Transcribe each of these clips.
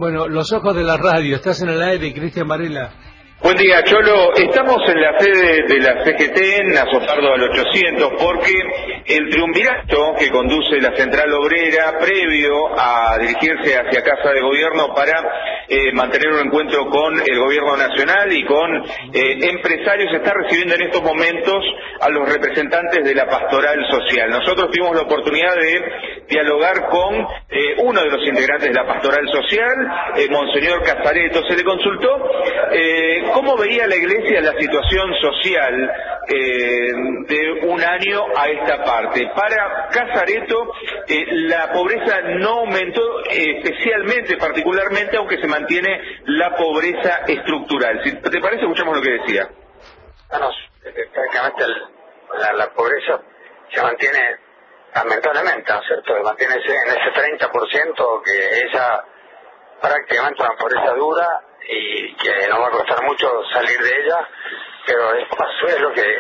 Bueno, los ojos de la radio, estás en el aire, Cristian Varela. Buen día, Cholo. Estamos en la sede de la CGT en Azopardo al 800 porque el triunvirato que conduce la Central Obrera previo a dirigirse hacia Casa de Gobierno para mantener un encuentro con el Gobierno Nacional y con empresarios está recibiendo en estos momentos a los representantes de la Pastoral Social. Nosotros tuvimos la oportunidad de dialogar con uno de los integrantes de la Pastoral Social, Monseñor Casareto. Se le consultó cómo veía la Iglesia la situación social de un año a esta parte. Para Casareto, la pobreza no aumentó especialmente, particularmente, aunque se mantiene la pobreza estructural. Si te parece, escuchamos lo que decía. Bueno, prácticamente la pobreza se mantiene lamentablemente, ¿no es cierto? Se mantiene en ese 30% que ella prácticamente una pobreza dura y que no va a costar mucho salir de ella, pero es lo que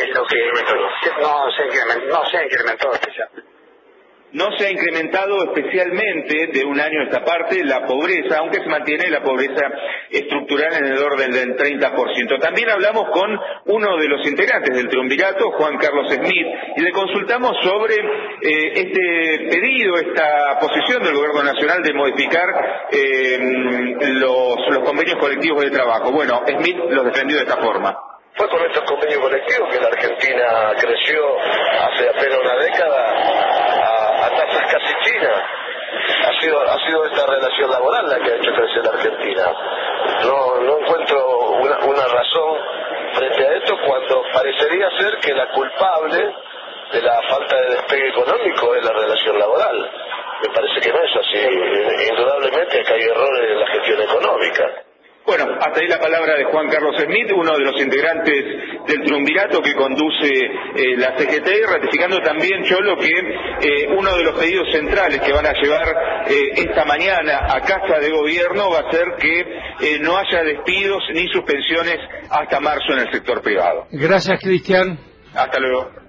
no se ha incrementado especialmente. No se ha incrementado especialmente de un año a esta parte la pobreza, aunque se mantiene la pobreza estructural en el orden del 30%. También hablamos con uno de los integrantes del triunvirato, Juan Carlos Smith, y le consultamos sobre este pedido, esta posición del Gobierno Nacional de modificar los convenios colectivos de trabajo. Bueno, Smith los defendió de esta forma. Fue con estos convenios colectivos que la Argentina creció hace apenas una década a tasas casi chinas. Ha sido esta relación laboral la que ha hecho crecer la Argentina. No encuentro una razón frente a esto cuando parecería ser que la culpable de la falta de despegue económico es la relación laboral. Me parece que no es así. Indudablemente que hay errores en la gestión económica. Bueno, hasta ahí la palabra de Juan Carlos Smith, uno de los integrantes del triunvirato que conduce la CGT, ratificando también, Cholo, que uno de los pedidos centrales que van a llevar esta mañana a Casa de Gobierno va a ser que no haya despidos ni suspensiones hasta marzo en el sector privado. Gracias, Cristian. Hasta luego.